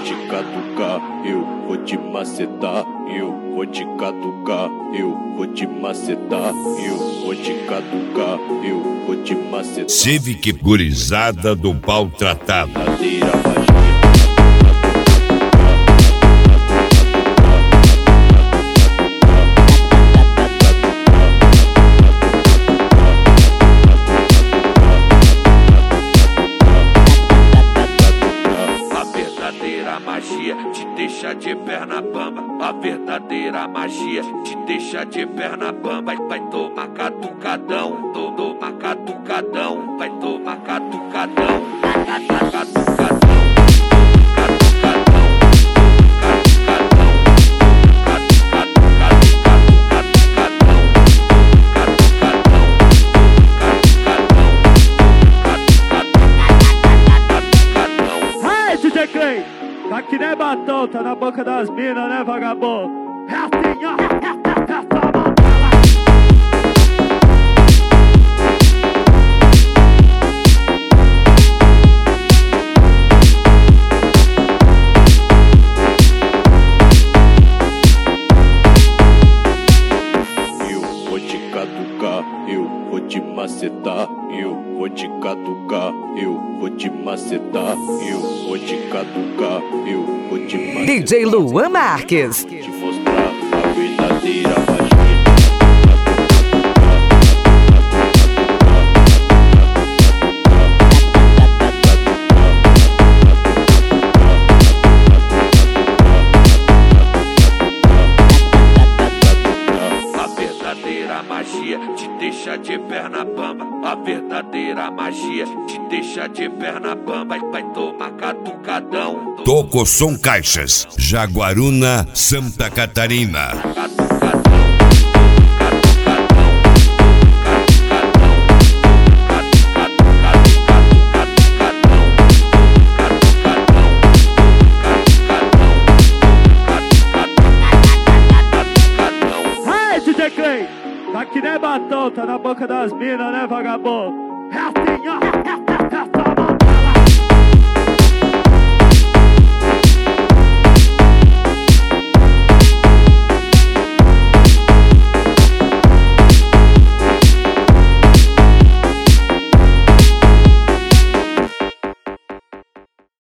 te catucar, eu vou te macetar, eu vou te catucar, eu vou te macetar, eu vou te catucar, eu vou te macetar. Civic gurizada do pau tratado. Magia te deixa de perna bamba, a verdadeira magia te deixa de perna bamba. Vai tomar catucadão, toma catucadão, vai tomar catucadão, catucadão. Tá que nem batom, tá na boca das minas, né, vagabundo? É assim, ó, eu vou te catucar, eu vou te macetar, eu vou te catucar, eu vou te macetar, eu vou te catucar, eu vou te macetar. DJ Luan Marques. Te mostrar a verdadeira magia. A magia te deixa de perna bamba, a verdadeira magia te deixa de perna bamba. Vai tomar catucadão. Toco Som Caixas, Jaguaruna, Santa Catarina. tá que nem batom, tá na boca das minas, né, vagabundo? É assim, ó.